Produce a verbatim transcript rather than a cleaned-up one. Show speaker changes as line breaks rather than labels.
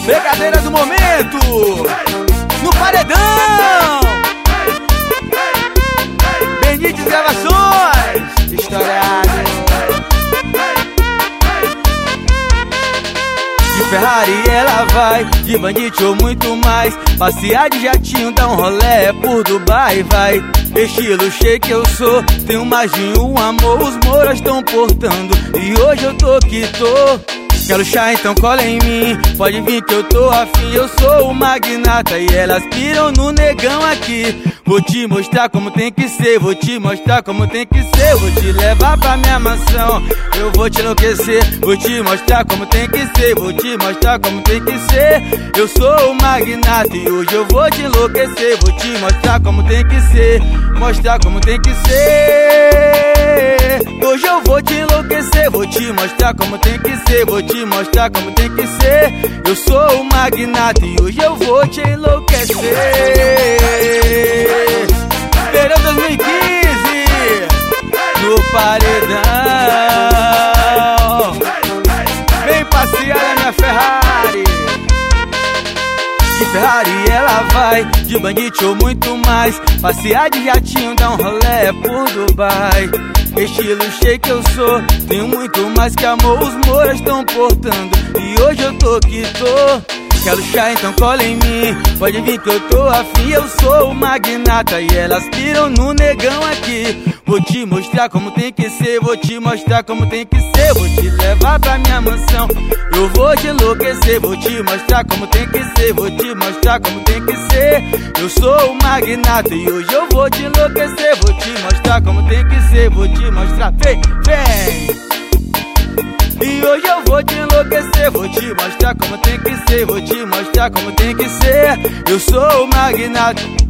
Brincadeira do momento, no paredão, Benítez Gravações, estourado. De Ferrari ela vai, de Bandit ou muito mais. Passear de jatinho, dá um rolé por Dubai, vai. Estilo shake eu sou, tenho mais de um amor, os moras tão portando. E hoje eu tô que tô. Quero chá, então cola em mim, pode vir que eu tô afim. Eu sou o magnata e elas piram no negão aqui. Vou te mostrar como tem que ser, vou te mostrar como tem que ser. Vou te levar pra minha mansão, eu vou te enlouquecer. Vou te mostrar como tem que ser, vou te mostrar como tem que ser. Eu sou o magnata e hoje eu vou te enlouquecer. Vou te mostrar como tem que ser, mostrar como tem que ser. Hoje eu vou te enlouquecer, vou te mostrar como tem que ser. Vou te mostrar como tem que ser. Eu sou o magnata e hoje eu vou te enlouquecer. Verão dois mil e quinze, no paredão. Vem passear na minha Ferrari. De Ferrari ela vai, de Bandit ou muito mais. Passear de jatinho, dá um rolé por Dubai. Estilo shake eu sou, tenho muito mais que amor, os moras tão portando. E hoje eu tô que tô. Quero chá, então cola em mim, pode vir que eu tô afim. Eu sou o magnata e elas piram no negão aqui. Vou te mostrar como tem que ser, vou te mostrar como tem que ser. Vou te levar pra minha mansão, eu vou te enlouquecer. Vou te mostrar como tem que ser, vou te mostrar como tem que ser. Eu sou o magnata e hoje eu vou te enlouquecer. Vou te mostrar como tem que ser, vou te mostrar, vem, vem. E hoje eu vou te enlouquecer, vou te mostrar como tem que ser. Vou te mostrar como tem que ser. Eu sou o magnata.